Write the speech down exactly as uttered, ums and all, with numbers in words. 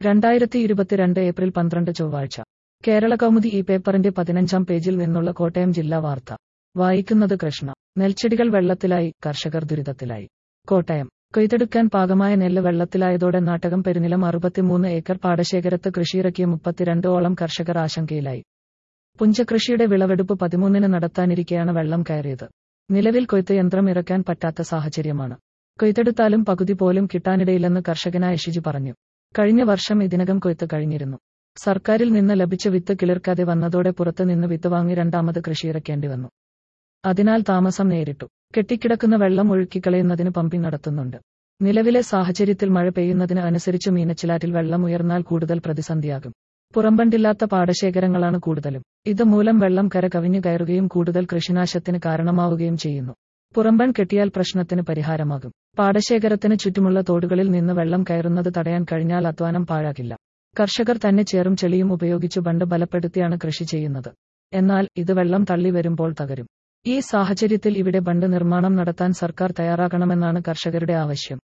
രണ്ടായിരത്തി ഇരുപത്തിരണ്ട് ഏപ്രിൽ പന്ത്രണ്ട് ചൊവ്വാഴ്ച കേരള കൗമുദി ഈ പേപ്പറിന്റെ പതിനഞ്ചാം പേജിൽ നിന്നുള്ള കോട്ടയം ജില്ലാ വാർത്ത വായിക്കുന്നത് കൃഷ്ണ. നെൽച്ചെടികൾ വെള്ളത്തിലായി, കർഷകർ ദുരിതത്തിലായി. കോട്ടയം. കൊയ്തെടുക്കാൻ പാകമായ നെല്ല് വെള്ളത്തിലായതോടെ നാട്ടകം പെരുനിലം അറുപത്തിമൂന്ന് ഏക്കർ പാടശേഖരത്ത് കൃഷിയിറക്കിയ മുപ്പത്തിരണ്ട് ഓളം കർഷകർ ആശങ്കയിലായി. പുഞ്ചകൃഷിയുടെ വിളവെടുപ്പ് പതിമൂന്നിന് നടത്താനിരിക്കെയാണ് വെള്ളം കയറിയത്. നിലവിൽ കൊയ്ത്ത് യന്ത്രം ഇറക്കാൻ പറ്റാത്ത സാഹചര്യമാണ്. കൊയ്തെടുത്താലും പകുതി പോലും കിട്ടാനിടയില്ലെന്ന് കർഷകനായ ഷിജു പറഞ്ഞു. കഴിഞ്ഞ വർഷം ഇതിനകം കൊയ്ത്ത് കഴിഞ്ഞിരുന്നു. സർക്കാരിൽ നിന്ന് ലഭിച്ച വിത്ത് കിളിർക്കാതെ വന്നതോടെ പുറത്ത് നിന്ന് വിത്ത് വാങ്ങി രണ്ടാമത് കൃഷിയിറക്കേണ്ടി വന്നു. അതിനാൽ താമസം നേരിട്ടു. കെട്ടിക്കിടക്കുന്ന വെള്ളം ഒഴുക്കിക്കളയുന്നതിന് പമ്പിംഗ് നടത്തുന്നുണ്ട്. നിലവിലെ സാഹചര്യത്തിൽ മഴ പെയ്യുന്നതിന് അനുസരിച്ച് മീനച്ചിലാറ്റിൽ വെള്ളം ഉയർന്നാൽ കൂടുതൽ പ്രതിസന്ധിയാകും. പുറംബണ്ടില്ലാത്ത പാടശേഖരങ്ങളാണ് കൂടുതലും. ഇതുമൂലം വെള്ളം കര കവിഞ്ഞു കയറുകയും കൂടുതൽ കൃഷിനാശത്തിന് കാരണമാവുകയും ചെയ്യുന്നു. പുറംബൺ കെട്ടിയാൽ പ്രശ്നത്തിന് പരിഹാരമാകും. പാടശേഖരത്തിന് ചുറ്റുമുള്ള തോടുകളിൽ നിന്ന് വെള്ളം കയറുന്നത് തടയാൻ കഴിഞ്ഞാൽ അധ്വാനം പാഴാകില്ല. കർഷകർ തന്നെ ചേറും ചെളിയും ഉപയോഗിച്ചു ബണ്ട് ബലപ്പെടുത്തിയാണ് കൃഷി ചെയ്യുന്നത്. എന്നാൽ ഇത് വെള്ളം തള്ളി വരുമ്പോൾ തകരും. ഈ സാഹചര്യത്തിൽ ഇവിടെ ബണ്ട് നിർമ്മാണം നടത്താൻ സർക്കാർ തയ്യാറാകണമെന്നാണ് കർഷകരുടെ ആവശ്യം.